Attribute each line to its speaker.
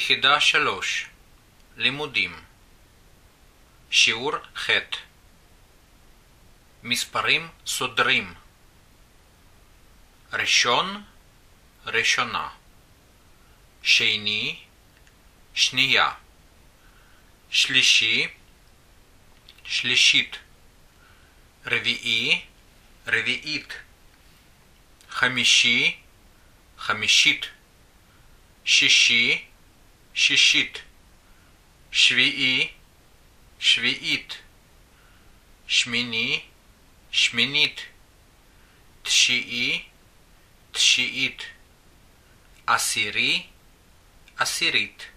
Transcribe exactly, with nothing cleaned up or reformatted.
Speaker 1: יחידה שלוש לימודים שיעור ח' מספרים סודרים ראשון ראשונה שני שנייה שלישי שלישית רביעי רביעית חמישי חמישית שישי שישית שביעי שביעית שמיני שמינית תשיעי תשיעית עשירי עשירית